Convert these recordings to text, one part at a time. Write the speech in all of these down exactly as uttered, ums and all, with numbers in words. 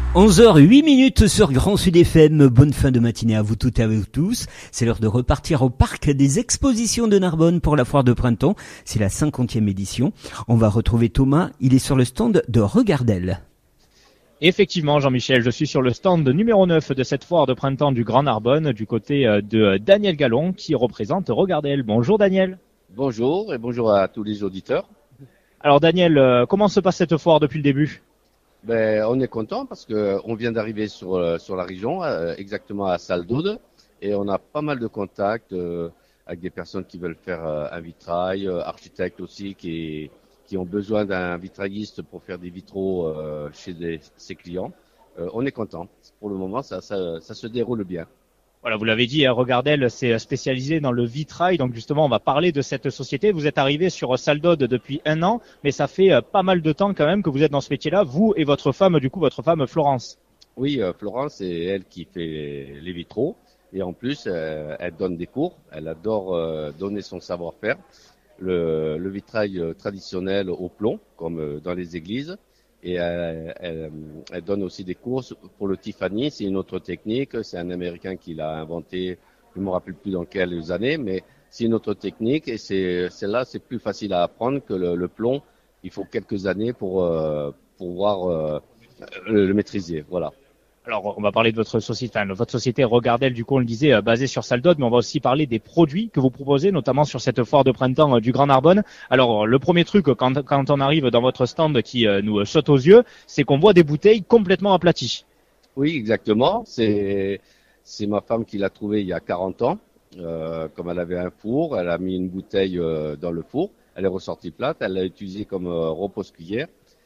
onze heures huit minutes sur Grand Sud F M. Bonne fin de matinée à vous toutes et à vous tous. C'est l'heure de repartir au parc des expositions de Narbonne pour la foire de printemps. C'est la cinquantième édition. On va retrouver Thomas. Il est sur le stand de Regardel. Effectivement, Jean-Michel, je suis sur le stand numéro neuf de cette foire de printemps du Grand Narbonne, du côté de Daniel Gallon, qui représente Regardel. Bonjour Daniel. Bonjour et bonjour à tous les auditeurs. Alors Daniel, comment se passe cette foire depuis le début ? Ben, on est content parce que on vient d'arriver sur sur la région, euh, exactement à Salles-d'Aude, et on a pas mal de contacts euh, avec des personnes qui veulent faire euh, un vitrail, euh, architectes aussi qui qui ont besoin d'un vitrailliste pour faire des vitraux euh, chez des, ses clients. Euh, on est content. Pour le moment, ça ça ça se déroule bien. Voilà, vous l'avez dit, Regardel c'est spécialisé dans le vitrail, donc justement on va parler de cette société. Vous êtes arrivé sur Salles-d'Aude depuis un an, mais ça fait pas mal de temps quand même que vous êtes dans ce métier-là, vous et votre femme, du coup votre femme Florence. Oui, euh, Florence, c'est elle qui fait les vitraux, et en plus euh, elle donne des cours, elle adore euh, donner son savoir-faire. Le, le vitrail traditionnel au plomb, comme dans les églises. Et elle, elle, elle donne aussi des cours pour le Tiffany. C'est une autre technique. C'est un Américain qui l'a inventé. Je ne me rappelle plus dans quelles années, mais c'est une autre technique. Et c'est celle-là, c'est plus facile à apprendre que le, le plomb. Il faut quelques années pour euh, pour pouvoir euh, le, le maîtriser. Voilà. Alors, on va parler de votre société, enfin, votre société Regardel, du coup, on le disait, euh, basée sur Salles-d'Aude, mais on va aussi parler des produits que vous proposez, notamment sur cette foire de printemps euh, du Grand Narbonne. Alors, le premier truc, quand, quand on arrive dans votre stand qui euh, nous saute aux yeux, c'est qu'on voit des bouteilles complètement aplaties. Oui, exactement. C'est, c'est ma femme qui l'a trouvé il y a quarante ans. Euh, comme elle avait un four, elle a mis une bouteille euh, dans le four. Elle est ressortie plate. Elle l'a utilisée comme euh, repose-cuillère.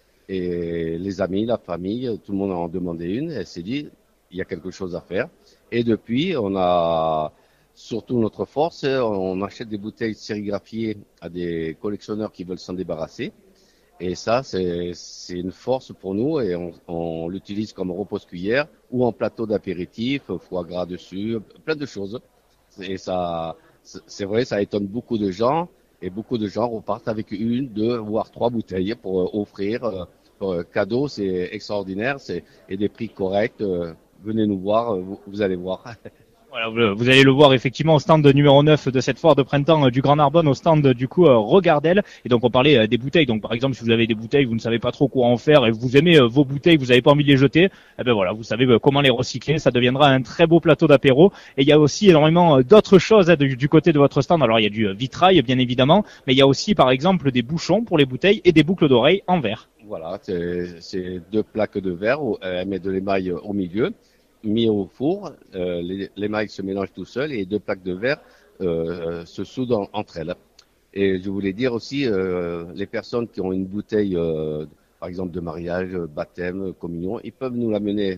Et les amis, la famille, tout le monde en demandait une. Elle s'est dit, il y a quelque chose à faire. Et depuis, on a surtout notre force, on achète des bouteilles sérigraphiées à des collectionneurs qui veulent s'en débarrasser. Et ça, c'est, c'est une force pour nous et on, on l'utilise comme repose-cuillère ou en plateau d'apéritif, foie gras dessus, plein de choses. Et ça, c'est vrai, ça étonne beaucoup de gens. Et beaucoup de gens repartent avec une, deux, voire trois bouteilles pour euh, offrir. Euh, pour, euh, cadeau, c'est extraordinaire, c'est et des prix corrects. Euh, venez nous voir, euh, vous, vous allez voir. Voilà, vous allez le voir effectivement au stand numéro neuf de cette foire de printemps du Grand Narbonne, au stand du coup Regardel. Et donc on parlait des bouteilles. Donc par exemple, si vous avez des bouteilles, vous ne savez pas trop quoi en faire et vous aimez vos bouteilles, vous n'avez pas envie de les jeter, eh ben voilà, vous savez comment les recycler. Ça deviendra un très beau plateau d'apéro. Et il y a aussi énormément d'autres choses du, du côté de votre stand. Alors il y a du vitrail bien évidemment, mais il y a aussi par exemple des bouchons pour les bouteilles et des boucles d'oreilles en verre. Voilà, c'est, c'est deux plaques de verre, elle met de l'émail au milieu. Mis au four, euh, les, l'émail se mélange tout seul et deux plaques de verre euh, se soudent en, entre elles. Et je voulais dire aussi, euh, les personnes qui ont une bouteille, euh, par exemple de mariage, baptême, communion, ils peuvent nous l'amener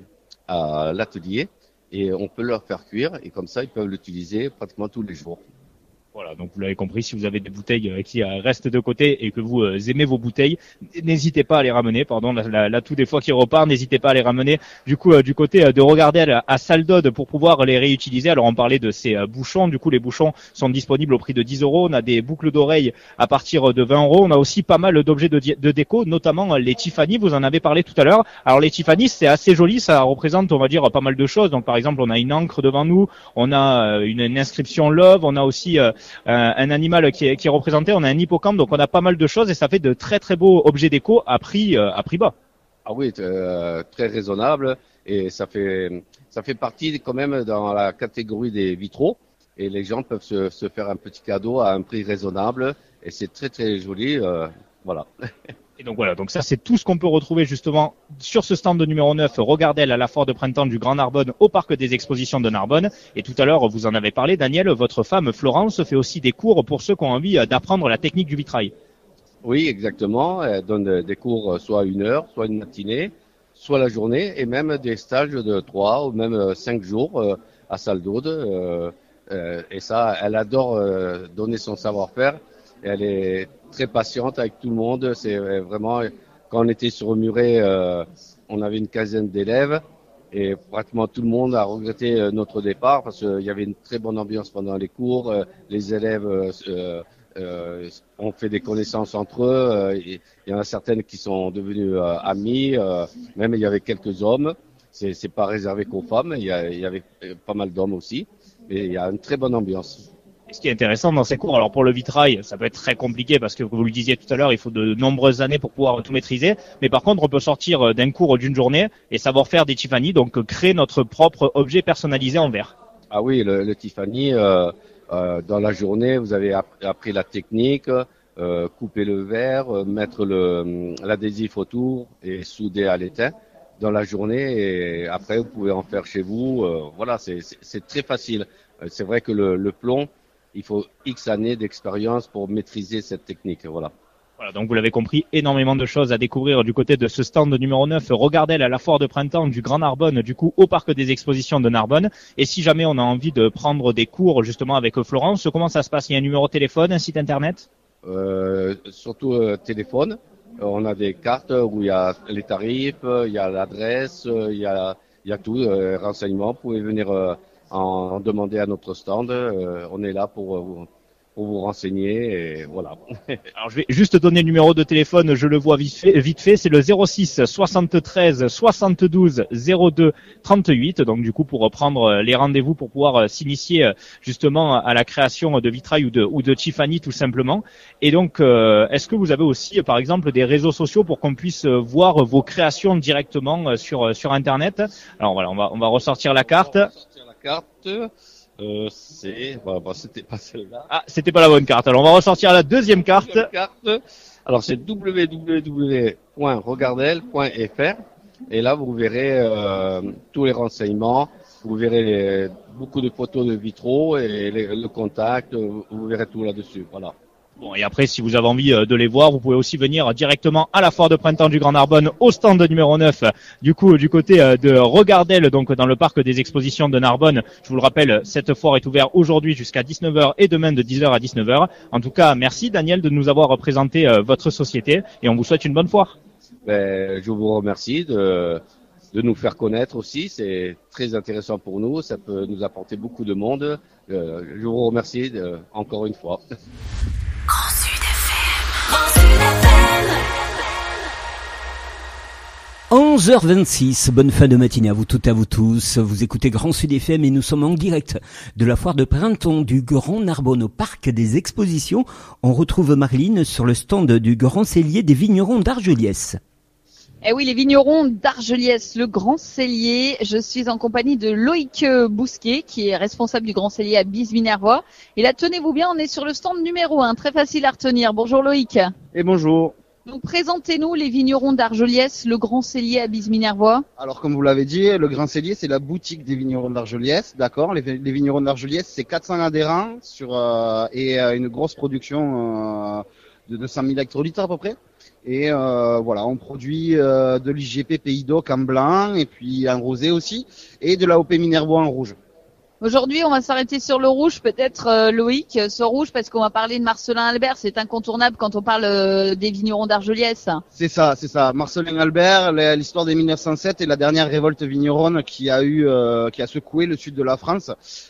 à l'atelier et on peut leur faire cuire et comme ça ils peuvent l'utiliser pratiquement tous les jours. Voilà, donc vous l'avez compris, si vous avez des bouteilles qui restent de côté et que vous aimez vos bouteilles, n'hésitez pas à les ramener. Pardon, là, là tout des fois qui repart, n'hésitez pas à les ramener du coup du côté de Regardel à Salles-d'Aude pour pouvoir les réutiliser. Alors on parlait de ces bouchons, du coup les bouchons sont disponibles au prix de dix euros. On a des boucles d'oreilles à partir de vingt euros. On a aussi pas mal d'objets de, de déco, notamment les Tiffany. Vous en avez parlé tout à l'heure. Alors les Tiffany, c'est assez joli, ça représente, on va dire, pas mal de choses. Donc par exemple, on a une encre devant nous, on a une, une inscription Love, on a aussi euh, un animal qui est, qui est représenté, on a un hippocampe, donc on a pas mal de choses et ça fait de très très beaux objets déco à prix euh, à prix bas. Ah oui, euh, très raisonnable et ça fait ça fait partie quand même dans la catégorie des vitraux et les gens peuvent se, se faire un petit cadeau à un prix raisonnable et c'est très très joli, euh, voilà. Et donc voilà, donc ça c'est tout ce qu'on peut retrouver justement sur ce stand de numéro neuf, Regardel à la foire de printemps du Grand Narbonne au parc des expositions de Narbonne. Et tout à l'heure, vous en avez parlé, Daniel, votre femme Florence fait aussi des cours pour ceux qui ont envie d'apprendre la technique du vitrail. Oui, exactement. Elle donne des cours soit une heure, soit une matinée, soit la journée et même des stages de trois ou même cinq jours à Salles-d'Aude. Et ça, elle adore donner son savoir-faire. Elle est très patiente avec tout le monde. C'est vraiment, quand on était sur Muret, euh, on avait une quinzaine d'élèves et pratiquement tout le monde a regretté notre départ parce qu'il y avait une très bonne ambiance pendant les cours. Les élèves euh, euh, ont fait des connaissances entre eux. Il y en a certaines qui sont devenues euh, amies. Euh, même il y avait quelques hommes. c'est, c'est pas réservé qu'aux femmes. Il y, a, il y avait pas mal d'hommes aussi. Et il y a une très bonne ambiance. Et ce qui est intéressant dans ces cours, alors pour le vitrail, ça peut être très compliqué parce que vous le disiez tout à l'heure, il faut de nombreuses années pour pouvoir tout maîtriser. Mais par contre, on peut sortir d'un cours d'une journée et savoir faire des Tiffany, donc créer notre propre objet personnalisé en verre. Ah oui, le, le Tiffany, euh, euh, dans la journée, vous avez appris la technique, euh, couper le verre, euh, mettre le, l'adhésif autour et souder à l'étain dans la journée. Et après, vous pouvez en faire chez vous. Euh, voilà, c'est, c'est, c'est très facile. Euh, c'est vrai que le, le plomb, il faut X années d'expérience pour maîtriser cette technique. Voilà. Voilà, donc vous l'avez compris, énormément de choses à découvrir du côté de ce stand numéro neuf, Regardel à la foire de printemps du Grand Narbonne, du coup au parc des expositions de Narbonne. Et si jamais on a envie de prendre des cours justement avec Florence, comment ça se passe? Il y a un numéro de téléphone, un site internet? euh, Surtout euh, téléphone. Euh, on a des cartes où il y a les tarifs, il y a l'adresse, il y a, il y a tout, euh, renseignements. Vous pouvez venir euh, en demander à notre stand. Euh, on est là pour vous, pour vous renseigner et voilà. Alors je vais juste donner le numéro de téléphone, je le vois vite fait, vite fait c'est le zéro six soixante-treize soixante-douze zéro deux trente-huit. Donc du coup pour prendre les rendez-vous pour pouvoir s'initier justement à la création de vitrail ou de ou de Tiffany tout simplement. Et donc euh, est-ce que vous avez aussi par exemple des réseaux sociaux pour qu'on puisse voir vos créations directement sur sur internet? Alors voilà, on va on va ressortir la carte. On va ressortir la carte. Euh, c'est, bon, bon, c'était pas celle-là. Ah, c'était pas la bonne carte. Alors, on va ressortir la deuxième carte. Deuxième carte. Alors, c'est w w w point regardel point f r. Et là, vous verrez euh, tous les renseignements. Vous verrez les, beaucoup de photos de vitraux et les, le contact. Vous verrez tout là-dessus. Voilà. Bon, et après, si vous avez envie de les voir, vous pouvez aussi venir directement à la foire de printemps du Grand Narbonne, au stand numéro neuf, du coup, du côté de Regardel, donc dans le parc des expositions de Narbonne. Je vous le rappelle, cette foire est ouverte aujourd'hui jusqu'à dix-neuf heures et demain de dix heures à dix-neuf heures. En tout cas, merci Daniel de nous avoir présenté votre société et on vous souhaite une bonne foire. Ben, je vous remercie de, de nous faire connaître aussi. C'est très intéressant pour nous. Ça peut nous apporter beaucoup de monde. Euh, je vous remercie de, encore une fois. Grand Sud F M. Grand Sud F M. onze heures vingt-six, bonne fin de matinée à vous toutes et à vous tous. Vous écoutez Grand Sud F M et nous sommes en direct de la foire de printemps du Grand Narbonne au parc des expositions. On retrouve Marlene sur le stand du Grand Cellier des vignerons d'Argelliès. Eh oui, les vignerons d'Argelliès, le Grand Cellier. Je suis en compagnie de Loïc Bousquet, qui est responsable du Grand Cellier à Bise-Minervois. Et là, tenez-vous bien, on est sur le stand numéro un, très facile à retenir. Bonjour Loïc. Et bonjour. Donc présentez-nous les vignerons d'Argelliès, le Grand Cellier à Bise-Minervois. Alors comme vous l'avez dit, le Grand Cellier c'est la boutique des vignerons d'Argelliès, d'accord. Les, les vignerons d'Argelliès c'est quatre cents adhérents sur euh, et euh, une grosse production euh, de deux cent mille hectolitres à peu près. Et euh, voilà, on produit euh, de l'I G P Pays d'Oc en blanc et puis en rosé aussi et de l'A O P Minervois en rouge. Aujourd'hui, on va s'arrêter sur le rouge, peut-être euh, Loïc, ce rouge, parce qu'on va parler de Marcelin Albert. C'est incontournable quand on parle euh, des vignerons d'Argelliès. C'est ça, c'est ça. Marcelin Albert, l'histoire des mille neuf cent sept et la dernière révolte vigneronne qui a eu, euh, qui a secoué le sud de la France.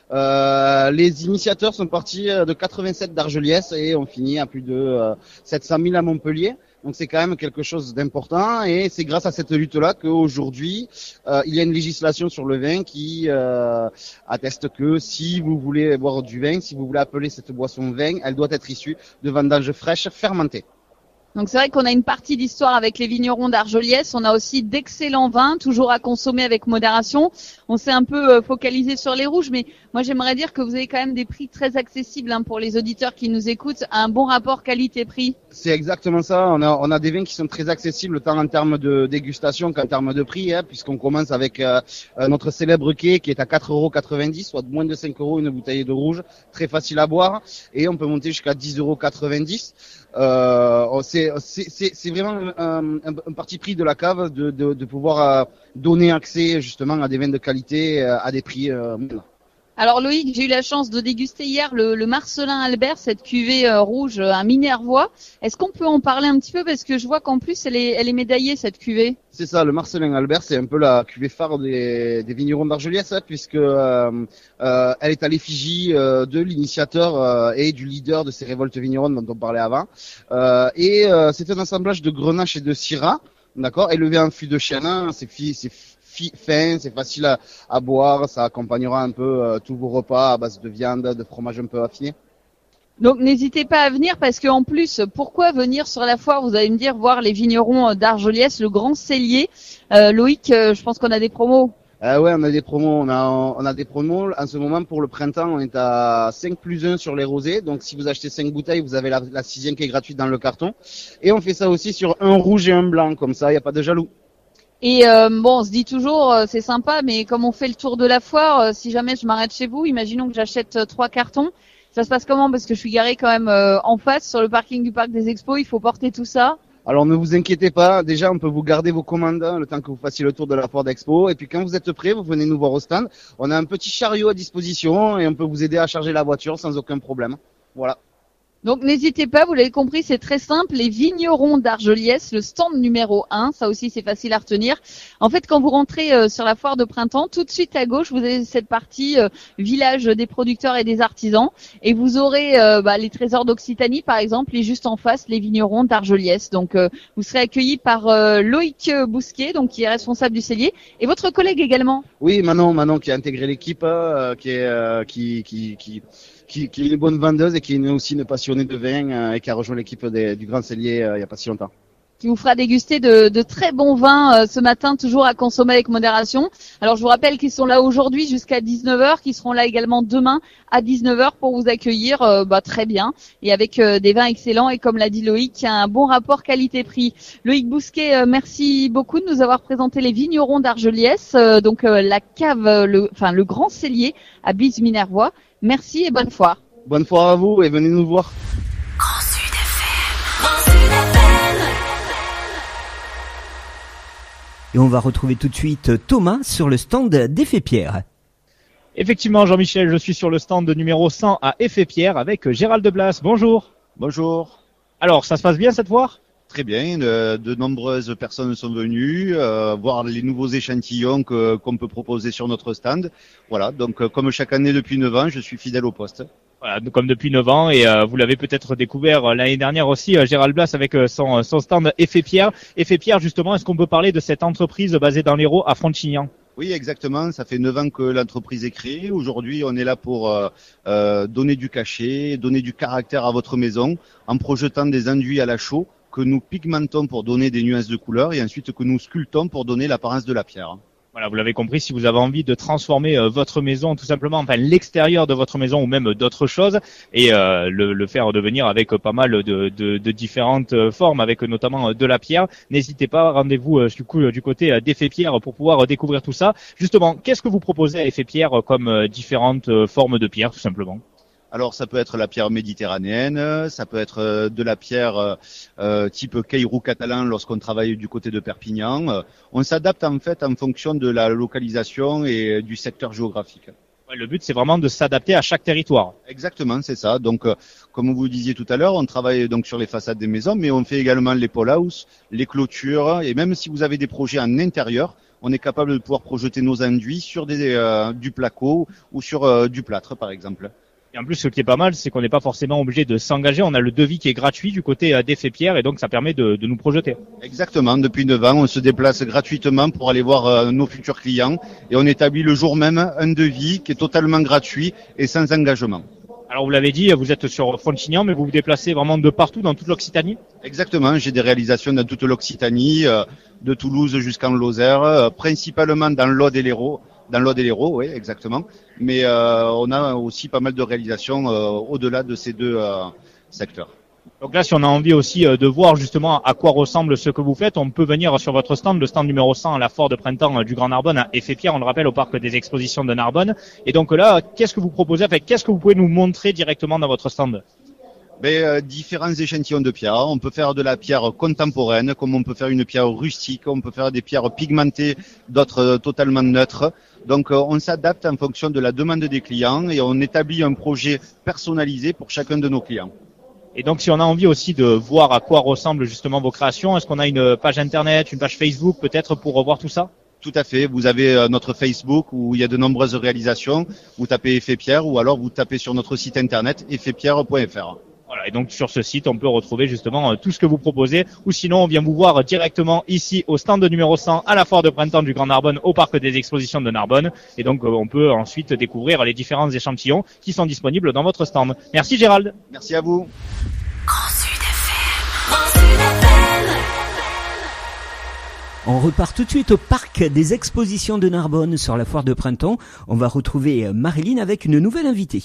Euh, les initiateurs sont partis de quatre-vingt-sept d'Argelliès et ont fini à plus de euh, sept cent mille à Montpellier. Donc c'est quand même quelque chose d'important et c'est grâce à cette lutte-là qu'aujourd'hui euh, il y a une législation sur le vin qui euh, atteste que si vous voulez boire du vin, si vous voulez appeler cette boisson vin, elle doit être issue de vendanges fraîches fermentées. Donc c'est vrai qu'on a une partie d'histoire avec les vignerons d'Argelliès. On a aussi d'excellents vins, toujours à consommer avec modération. On s'est un peu focalisé sur les rouges, mais moi j'aimerais dire que vous avez quand même des prix très accessibles hein, pour les auditeurs qui nous écoutent, un bon rapport qualité-prix. C'est exactement ça. On a, on a des vins qui sont très accessibles tant en termes de dégustation qu'en termes de prix, hein, puisqu'on commence avec euh, notre célèbre quai qui est à quatre euros quatre-vingt-dix, soit moins de cinq euros une bouteille de rouge, très facile à boire, et on peut monter jusqu'à dix euros quatre-vingt-dix. Euh, c'est, c'est, c'est, c'est vraiment un, un, un parti pris de la cave de, de, de pouvoir euh, donner accès justement à des vins de qualité euh, à des prix euh, Alors Loïc, j'ai eu la chance de déguster hier le, le Marcelin Albert, cette cuvée euh, rouge à Minervois. Est-ce qu'on peut en parler un petit peu parce que je vois qu'en plus elle est, elle est médaillée cette cuvée. C'est ça, le Marcelin Albert, c'est un peu la cuvée phare des, des vignerons d'Argelliès, hein, puisque euh, euh, elle est à l'effigie euh, de l'initiateur euh, et du leader de ces révoltes vigneronnes dont on parlait avant. Euh, et euh, c'est un assemblage de Grenache et de Syrah, d'accord, élevé en fût de chêne, hein, c'est, fi, c'est fi- fin, c'est facile à, à boire, ça accompagnera un peu euh, tous vos repas à base de viande, de fromage un peu affiné. Donc n'hésitez pas à venir parce que en plus, pourquoi venir sur la foire? Vous allez me dire voir les vignerons d'Argeliès, le Grand Cellier. Euh, Loïc, euh, je pense qu'on a des promos. Euh, ouais, on a des promos, on a on a des promos. En ce moment, pour le printemps, on est à cinq plus un sur les rosés. Donc si vous achetez cinq bouteilles, vous avez la, la sixième qui est gratuite dans le carton. Et on fait ça aussi sur un rouge et un blanc, comme ça, il n'y a pas de jaloux. Et euh, bon, on se dit toujours, euh, c'est sympa, mais comme on fait le tour de la foire, euh, si jamais je m'arrête chez vous, imaginons que j'achète euh, trois cartons. Ça se passe comment? Parce que je suis garée quand même euh, en face sur le parking du parc des Expos. Il faut porter tout ça. Alors ne vous inquiétez pas, déjà on peut vous garder vos commandes hein, le temps que vous fassiez le tour de la foire d'Expo. Et puis quand vous êtes prêts, vous venez nous voir au stand. On a un petit chariot à disposition et on peut vous aider à charger la voiture sans aucun problème. Voilà. Donc n'hésitez pas, vous l'avez compris, c'est très simple. Les vignerons d'Argeliès, le stand numéro un, ça aussi c'est facile à retenir. En fait, quand vous rentrez euh, sur la foire de printemps, tout de suite à gauche, vous avez cette partie euh, village des producteurs et des artisans. Et vous aurez euh, bah, les trésors d'Occitanie, par exemple, et juste en face, les vignerons d'Argeliès. Donc euh, vous serez accueillis par euh, Loïc Bousquet, donc qui est responsable du cellier, et votre collègue également. Oui, Manon, Manon qui a intégré l'équipe, euh, qui est euh, qui qui qui Qui, qui est une bonne vendeuse et qui est aussi une passionnée de vin euh, et qui a rejoint l'équipe des, du Grand Cellier euh, il n'y a pas si longtemps. Qui vous fera déguster de, de très bons vins euh, ce matin, toujours à consommer avec modération. Alors je vous rappelle qu'ils sont là aujourd'hui jusqu'à dix-neuf heures, qu'ils seront là également demain à dix-neuf heures pour vous accueillir euh, bah, très bien et avec euh, des vins excellents et comme l'a dit Loïc, un bon rapport qualité-prix. Loïc Bousquet, euh, merci beaucoup de nous avoir présenté les vignerons d'Argeliès, euh, donc euh, la cave, le, enfin le Grand Cellier à Bise-Minervois. Merci et bonne foire. Bonne foire à vous et venez nous voir. Grand Sud F M. Grand Sud F M. Et on va retrouver tout de suite Thomas sur le stand d'Effet Pierre. Effectivement, Jean-Michel, je suis sur le stand numéro cent à Effet Pierre avec Gérald de Blas. Bonjour. Bonjour. Alors, ça se passe bien cette foire? Très bien, de, de nombreuses personnes sont venues euh, voir les nouveaux échantillons que, qu'on peut proposer sur notre stand. Voilà, donc euh, comme chaque année depuis neuf ans, je suis fidèle au poste. Voilà, comme depuis neuf ans, et euh, vous l'avez peut-être découvert euh, l'année dernière aussi, euh, Gérald Blas avec euh, son, son stand Effet Pierre. Effet Pierre, justement, est-ce qu'on peut parler de cette entreprise basée dans l'Hérault à Frontignan? Oui, exactement. Ça fait neuf ans que l'entreprise est créée. Aujourd'hui, on est là pour euh, euh, donner du cachet, donner du caractère à votre maison en projetant des enduits à la chaux que nous pigmentons pour donner des nuances de couleurs et ensuite que nous sculptons pour donner l'apparence de la pierre. Voilà, vous l'avez compris, si vous avez envie de transformer euh, votre maison, tout simplement, enfin l'extérieur de votre maison ou même d'autres choses, et euh, le, le faire devenir avec pas mal de, de, de différentes formes, avec notamment de la pierre, n'hésitez pas, rendez-vous euh, du coup du côté euh, d'Effet Pierre pour pouvoir euh, découvrir tout ça. Justement, qu'est-ce que vous proposez à Effet Pierre comme euh, différentes euh, formes de pierre, tout simplement? Alors ça peut être la pierre méditerranéenne, ça peut être de la pierre euh, type caillou catalan lorsqu'on travaille du côté de Perpignan. Euh, on s'adapte en fait en fonction de la localisation et du secteur géographique. Ouais, le but c'est vraiment de s'adapter à chaque territoire. Exactement, c'est ça. Donc euh, comme vous disiez tout à l'heure, on travaille donc sur les façades des maisons, mais on fait également les pole house, les clôtures, et même si vous avez des projets en intérieur, on est capable de pouvoir projeter nos enduits sur des, euh, du placo ou sur euh, du plâtre par exemple. Et en plus, ce qui est pas mal, c'est qu'on n'est pas forcément obligé de s'engager. On a le devis qui est gratuit du côté d'Effet Pierre et donc ça permet de, de nous projeter. Exactement. Depuis neuf ans, on se déplace gratuitement pour aller voir euh, nos futurs clients et on établit le jour même un devis qui est totalement gratuit et sans engagement. Alors vous l'avez dit, vous êtes sur Frontignan, mais vous vous déplacez vraiment de partout dans toute l'Occitanie? Exactement. J'ai des réalisations dans toute l'Occitanie, euh, de Toulouse jusqu'en Lozère, euh, principalement dans l'Aude et l'Hérault. Dans l'Aude et l'Hérault, oui, exactement. Mais euh, on a aussi pas mal de réalisations euh, au-delà de ces deux euh, secteurs. Donc là, si on a envie aussi euh, de voir justement à quoi ressemble ce que vous faites, on peut venir sur votre stand, le stand numéro cent à la foire de printemps euh, du Grand Narbonne à Effet Pierre, on le rappelle, au parc des expositions de Narbonne. Et donc là, qu'est-ce que vous proposez? Enfin, qu'est-ce que vous pouvez nous montrer directement dans votre stand? Ben, euh, différents échantillons de pierres. On peut faire de la pierre contemporaine, comme on peut faire une pierre rustique, on peut faire des pierres pigmentées, d'autres euh, totalement neutres. Donc euh, on s'adapte en fonction de la demande des clients et on établit un projet personnalisé pour chacun de nos clients. Et donc si on a envie aussi de voir à quoi ressemblent justement vos créations, est-ce qu'on a une page internet, une page Facebook peut-être pour revoir tout ça? Tout à fait. Vous avez euh, notre Facebook où il y a de nombreuses réalisations. Vous tapez Effet Pierre ou alors vous tapez sur notre site internet effet pierre point f r. Voilà, et donc sur ce site, on peut retrouver justement euh, tout ce que vous proposez, ou sinon on vient vous voir directement ici au stand numéro cent à la foire de printemps du Grand Narbonne au parc des expositions de Narbonne, et donc euh, on peut ensuite découvrir les différents échantillons qui sont disponibles dans votre stand. Merci Gérald. Merci à vous. Grand Sud F M. Grand Sud F M. On repart tout de suite au parc des expositions de Narbonne sur la foire de printemps. On va retrouver Marilyn avec une nouvelle invitée.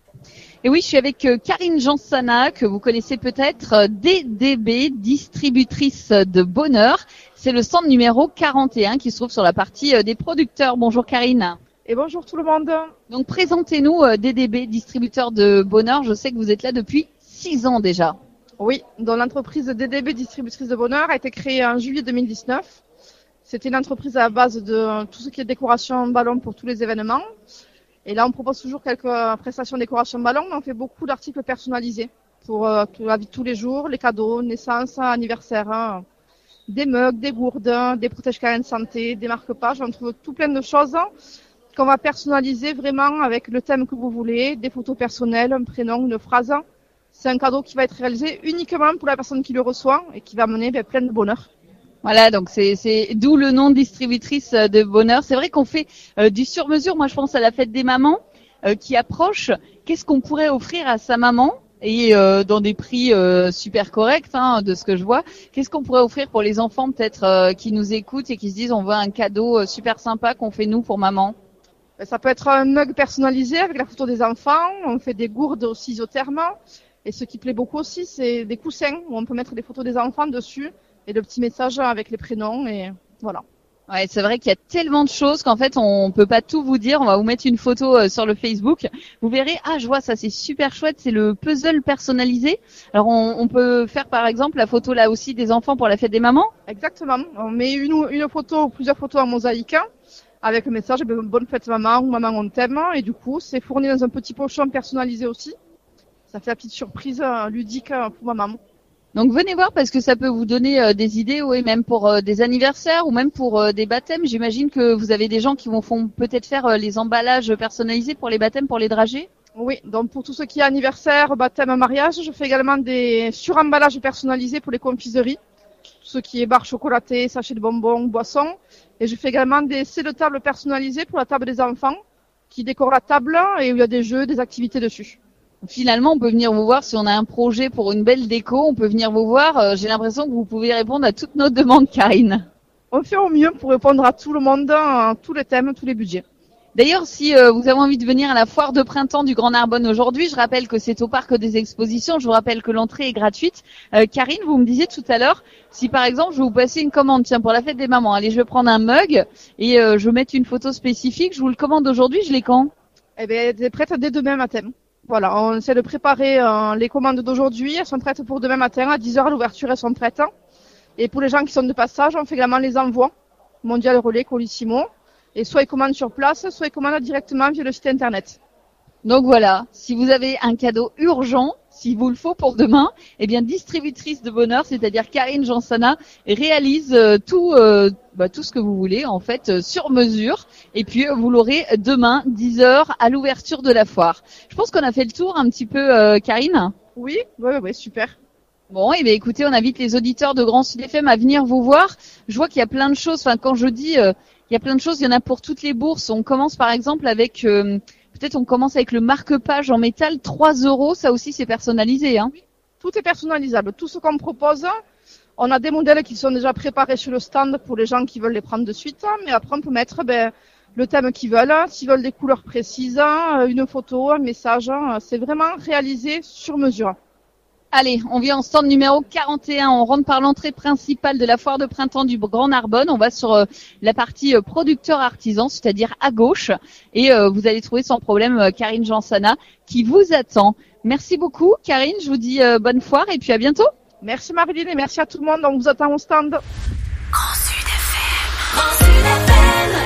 Et oui, je suis avec euh, Karine Jansana, que vous connaissez peut-être, euh, D D B, distributrice de bonheur. C'est le stand numéro quarante et un qui se trouve sur la partie euh, des producteurs. Bonjour Karine. Et bonjour tout le monde. Donc présentez-nous euh, D D B, distributeur de bonheur. Je sais que vous êtes là depuis six ans déjà. Oui, donc l'entreprise D D B, distributrice de bonheur, a été créée en juillet deux mille dix-neuf. C'était une entreprise à la base de tout ce qui est décoration ballon pour tous les événements. Et là, on propose toujours quelques prestations décoration ballon, mais on fait beaucoup d'articles personnalisés pour euh, la vie de tous les jours, les cadeaux, naissance, anniversaire, hein, des mugs, des gourdes, des protège-câlins de santé, des marque-pages. On trouve tout plein de choses qu'on va personnaliser vraiment avec le thème que vous voulez, des photos personnelles, un prénom, une phrase. C'est un cadeau qui va être réalisé uniquement pour la personne qui le reçoit et qui va amener ben, plein de bonheur. Voilà, donc c'est c'est d'où le nom distributrice de bonheur. C'est vrai qu'on fait euh, du sur-mesure. Moi, je pense à la fête des mamans euh, qui approche. Qu'est-ce qu'on pourrait offrir à sa maman et euh, dans des prix euh, super corrects, hein, de ce que je vois. Qu'est-ce qu'on pourrait offrir pour les enfants peut-être euh, qui nous écoutent et qui se disent on veut un cadeau euh, super sympa qu'on fait nous pour maman. Ça peut être un mug personnalisé avec la photo des enfants. On fait des gourdes aussi isothermes. Et ce qui plaît beaucoup aussi, c'est des coussins où on peut mettre des photos des enfants dessus. Et le petit message avec les prénoms et voilà. Ouais, c'est vrai qu'il y a tellement de choses qu'en fait on peut pas tout vous dire. On va vous mettre une photo euh, sur le Facebook. Vous verrez, ah je vois ça, c'est super chouette, c'est le puzzle personnalisé. Alors on, on peut faire par exemple la photo là aussi des enfants pour la fête des mamans. Exactement. On met une, une photo ou plusieurs photos en mosaïque avec le message ben, bonne fête maman ou maman on t'aime. Et du coup c'est fourni dans un petit pochon personnalisé aussi. Ça fait la petite surprise euh, ludique euh, pour maman. Donc venez voir parce que ça peut vous donner euh, des idées, oui, même pour euh, des anniversaires ou même pour euh, des baptêmes. J'imagine que vous avez des gens qui vont font peut-être faire euh, les emballages personnalisés pour les baptêmes, pour les dragées. Oui, donc pour tout ce qui est anniversaire, baptême, mariage, je fais également des suremballages personnalisés pour les confiseries. Tout ce qui est barres chocolatées, sachets de bonbons, boissons. Et je fais également des C de table personnalisés pour la table des enfants qui décorent la table et où il y a des jeux, des activités dessus. Finalement, on peut venir vous voir si on a un projet pour une belle déco. On peut venir vous voir. Euh, j'ai l'impression que vous pouvez répondre à toutes nos demandes, Karine. On fait au mieux pour répondre à tout le monde, à tous les thèmes, tous les budgets. D'ailleurs, si euh, vous avez envie de venir à la foire de printemps du Grand Narbonne aujourd'hui, je rappelle que c'est au parc des expositions. Je vous rappelle que l'entrée est gratuite. Euh, Karine, vous me disiez tout à l'heure, si par exemple je vais vous passer une commande, tiens, pour la fête des mamans, allez, je vais prendre un mug et euh, je vais mettre une photo spécifique. Je vous le commande aujourd'hui, je l'ai quand ? Eh bien, elle est prête dès demain matin. Voilà, on essaie de préparer euh, les commandes d'aujourd'hui. Elles sont prêtes pour demain matin. À dix heures à l'ouverture, elles sont prêtes. Et pour les gens qui sont de passage, on fait également les envois. Mondial Relais, Colissimo. Et soit ils commandent sur place, soit ils commandent directement via le site internet. Donc voilà, si vous avez un cadeau urgent, s'il vous le faut pour demain, eh bien distributrice de bonheur, c'est-à-dire Karine Jansana, réalise euh, tout euh, bah, tout ce que vous voulez en fait euh, sur mesure. Et puis euh, vous l'aurez demain dix heures à l'ouverture de la foire. Je pense qu'on a fait le tour un petit peu, euh, Karine. Oui, oui, oui, super. Bon, et eh bien écoutez, on invite les auditeurs de Grand Sud F M à venir vous voir. Je vois qu'il y a plein de choses. Enfin, quand je dis euh, il y a plein de choses, il y en a pour toutes les bourses. On commence par exemple avec euh, peut-être on commence avec le marque-page en métal, trois euros. Ça aussi, c'est personnalisé, hein. Oui, tout est personnalisable. Tout ce qu'on propose, on a des modèles qui sont déjà préparés sur le stand pour les gens qui veulent les prendre de suite. Mais après, on peut mettre ben, le thème qu'ils veulent. S'ils veulent des couleurs précises, une photo, un message. C'est vraiment réalisé sur mesure. Allez, on vient en stand numéro quarante et un. On rentre par l'entrée principale de la foire de printemps du Grand Narbonne. On va sur euh, la partie euh, producteur artisan, c'est-à-dire à gauche. Et euh, vous allez trouver sans problème euh, Karine Jansana qui vous attend. Merci beaucoup, Karine. Je vous dis euh, bonne foire et puis à bientôt. Merci Marilyn et merci à tout le monde. On vous attend au stand. Grand Sud F M. Grand Sud F M.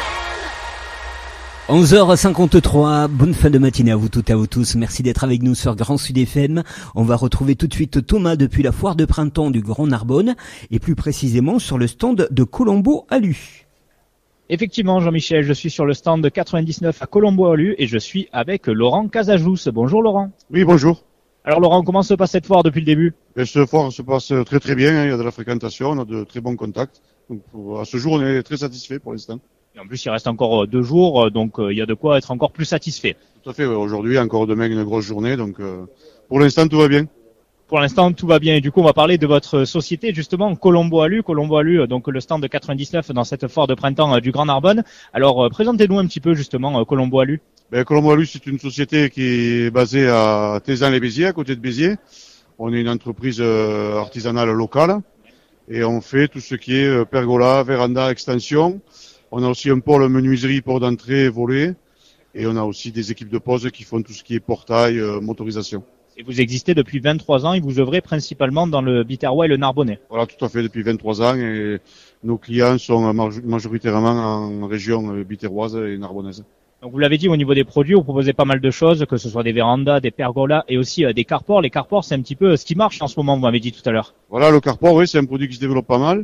onze heures cinquante-trois, bonne fin de matinée à vous toutes et à vous tous. Merci d'être avec nous sur Grand Sud F M. On va retrouver tout de suite Thomas depuis la foire de printemps du Grand Narbonne et plus précisément sur le stand de Colombo-Alu. Effectivement, Jean-Michel, je suis sur le stand quatre-vingt-dix-neuf à Colombo-Alu et je suis avec Laurent Casajous. Bonjour Laurent. Oui, bonjour. Alors Laurent, comment se passe cette foire depuis le début? Et ce foire se passe très très bien, hein. Il y a de la fréquentation, on a de très bons contacts. Donc pour, à ce jour, on est très satisfait pour l'instant. Et en plus, il reste encore deux jours, donc il y a de quoi être encore plus satisfait. Tout à fait, ouais. Aujourd'hui, encore demain, une grosse journée, donc euh, pour l'instant, tout va bien. Pour l'instant, tout va bien. Et du coup, on va parler de votre société, justement, Colombo Alu. Colombo Alu, donc le stand de quatre-vingt-dix-neuf dans cette foire de printemps du Grand Narbonne. Alors, euh, présentez-nous un petit peu, justement, Colombo Alu. Ben, Colombo Alu, c'est une société qui est basée à Thézan-les-Béziers, à côté de Béziers. On est une entreprise euh, artisanale locale et on fait tout ce qui est euh, pergola, véranda, extension. On a aussi un pôle menuiserie, port d'entrée, volet. Et on a aussi des équipes de pose qui font tout ce qui est portail, euh, motorisation. Et vous existez depuis vingt-trois ans et vous œuvrez principalement dans le Biterrois et le Narbonnais. Voilà, tout à fait, depuis vingt-trois ans. Et nos clients sont majoritairement en région biterroise et narbonnaise. Donc vous l'avez dit, au niveau des produits, vous proposez pas mal de choses, que ce soit des vérandas, des pergolas et aussi euh, des carports. Les carports, c'est un petit peu ce qui marche en ce moment, vous m'avez dit tout à l'heure. Voilà, le carport, oui, c'est un produit qui se développe pas mal,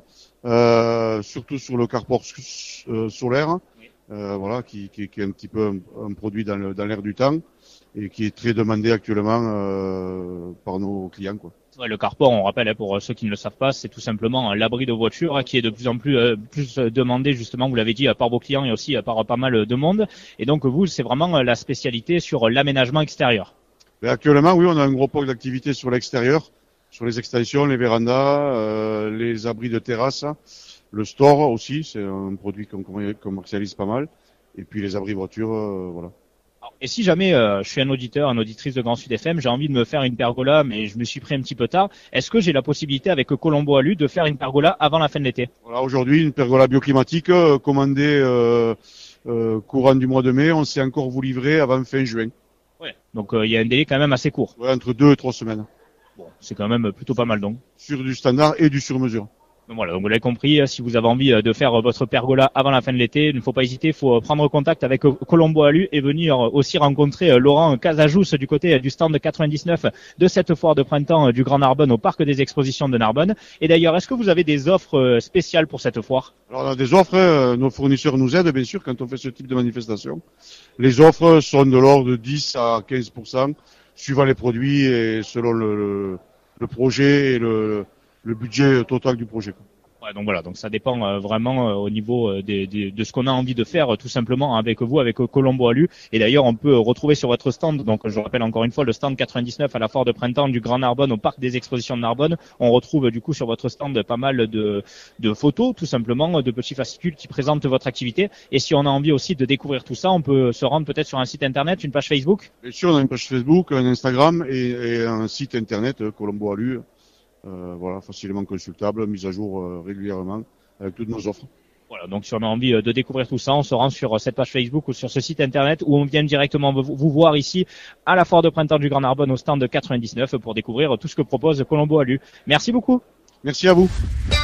euh, surtout sur le carport euh, solaire, oui. euh, voilà, qui, qui, qui est un petit peu un, un produit dans, le, dans l'air du temps et qui est très demandé actuellement euh, par nos clients, quoi. Ouais, le carport, on rappelle, hein, pour ceux qui ne le savent pas, c'est tout simplement l'abri de voiture hein, qui est de plus en plus euh, plus demandé, justement, vous l'avez dit, par vos clients et aussi par pas mal de monde. Et donc vous, c'est vraiment la spécialité sur l'aménagement extérieur. Mais actuellement, oui, on a un gros pôle d'activité sur l'extérieur, sur les extensions, les vérandas, euh, les abris de terrasse, le store aussi, c'est un produit qu'on commercialise pas mal, et puis les abris voitures, euh, voilà. Et si jamais euh, je suis un auditeur, une auditrice de Grand Sud F M, j'ai envie de me faire une pergola, mais je me suis pris un petit peu tard, est-ce que j'ai la possibilité avec Colombo Alu de faire une pergola avant la fin de l'été? Voilà, aujourd'hui, une pergola bioclimatique euh, commandée euh, euh, courant du mois de mai, on sait encore vous livrer avant fin juin. Ouais. Donc il euh, y a un délai quand même assez court. Ouais, entre deux et trois semaines. Bon, c'est quand même plutôt pas mal donc. Sur du standard et du sur-mesure. Donc voilà, donc vous l'avez compris, si vous avez envie de faire votre pergola avant la fin de l'été, il ne faut pas hésiter, il faut prendre contact avec Colombo Alu et venir aussi rencontrer Laurent Casajous du côté du stand quatre-vingt-dix-neuf de cette foire de printemps du Grand Narbonne au parc des expositions de Narbonne. Et d'ailleurs, est-ce que vous avez des offres spéciales pour cette foire? Alors on a des offres, nos fournisseurs nous aident bien sûr quand on fait ce type de manifestation. Les offres sont de l'ordre de dix à quinze pour cent suivant les produits et selon le, le, le projet et le le budget total du projet. Ouais, donc voilà, donc ça dépend euh, vraiment euh, au niveau euh, des, des, de ce qu'on a envie de faire, euh, tout simplement avec vous, avec euh, Colombo Alu. Et d'ailleurs, on peut retrouver sur votre stand, donc je rappelle encore une fois, le stand quatre-vingt-dix-neuf à la foire de printemps du Grand Narbonne au parc des expositions de Narbonne. On retrouve du coup sur votre stand pas mal de, de photos, tout simplement, de petits fascicules qui présentent votre activité. Et si on a envie aussi de découvrir tout ça, on peut se rendre peut-être sur un site internet, une page Facebook. Bien sûr, on a une page Facebook, un Instagram et, et un site internet, euh, Colombo Alu. Euh, voilà, facilement consultable, mise à jour euh, régulièrement avec toutes nos offres. Voilà, donc si on a envie de découvrir tout ça, on se rend sur cette page Facebook ou sur ce site internet où on vient directement vous voir ici à la foire de printemps du Grand Narbonne au stand quatre-vingt-dix-neuf pour découvrir tout ce que propose Colombo Alu. Merci beaucoup. Merci à vous.